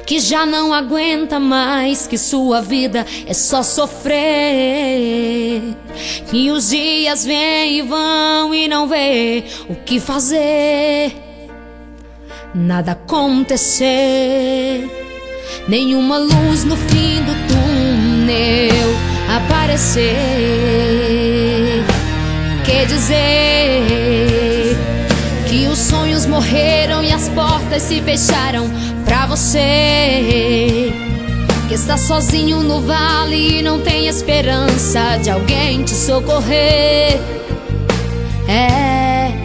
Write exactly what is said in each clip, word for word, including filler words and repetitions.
que já não aguenta mais, que sua vida é só sofrer, que os dias vêm e vão e não vê o que fazer, nada acontecer, nenhuma luz no fim do túnel aparecer. Quer dizer que os sonhos morreram e as portas se fecharam pra você, que está sozinho no vale e não tem esperança de alguém te socorrer. É,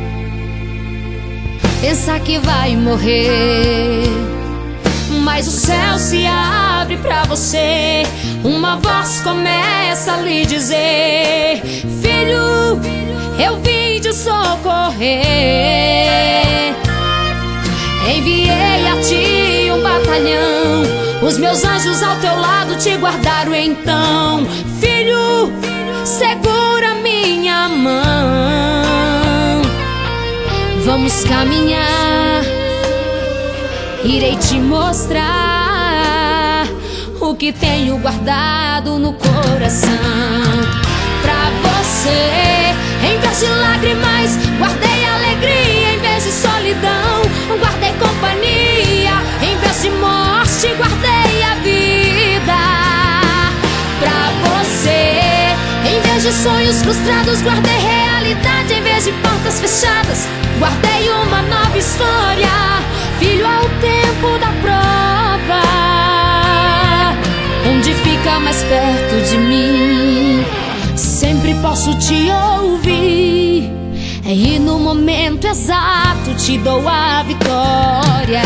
pensa que vai morrer, mas o céu se abre pra você, uma voz começa a lhe dizer: filho, eu vim te socorrer. Enviei a ti um batalhão, os meus anjos ao teu lado te guardaram. Então, filho, segura minha mão, vamos caminhar, irei te mostrar o que tenho guardado no coração pra você. Em vez de lágrimas, guardei alegria. Em vez de solidão, guardei companhia. Em vez de morte, guardei a vida pra você. Em vez de sonhos frustrados, guardei realidade. Em vez de portas fechadas, guardei uma nova história. Filho, é o tempo da prova, onde fica mais perto de mim, sempre posso te ouvir, e no momento exato te dou a vitória.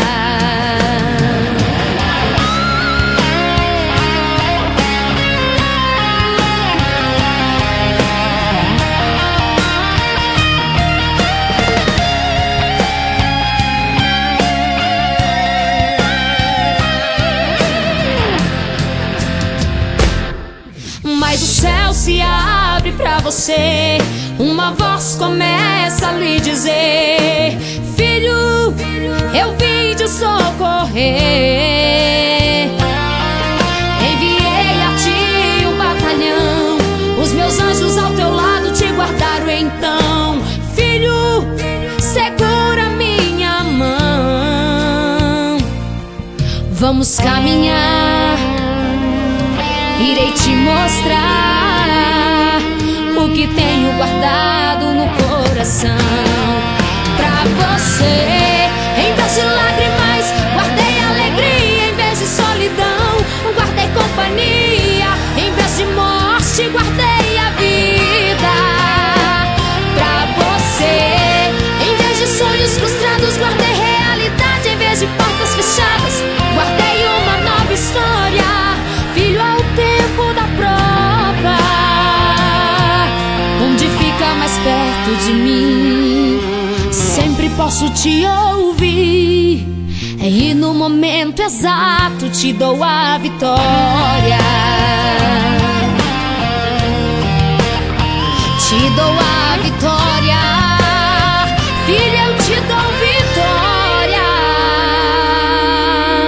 Mas o céu se abre pra você, uma voz começa a lhe dizer: filho, eu vim te socorrer. Enviei a ti um batalhão, os meus anjos ao teu lado te guardaram. Então, filho, segura minha mão, vamos caminhar, irei te mostrar o que tenho guardado no coração pra você. Em vez de lágrimas, guardei alegria. Em vez de solidão, guardei companhia. Em vez de morte, guardei a vida pra você. Em vez de sonhos frustrados, guardei realidade. Em vez de portas fechadas, guardei uma nova história. Filho, é o tempo da prova, onde fica mais perto de mim, sempre posso te ouvir, e no momento exato te dou a vitória. Te dou a vitória, filho, eu te dou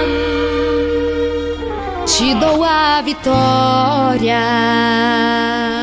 vitória. Te dou a vitória.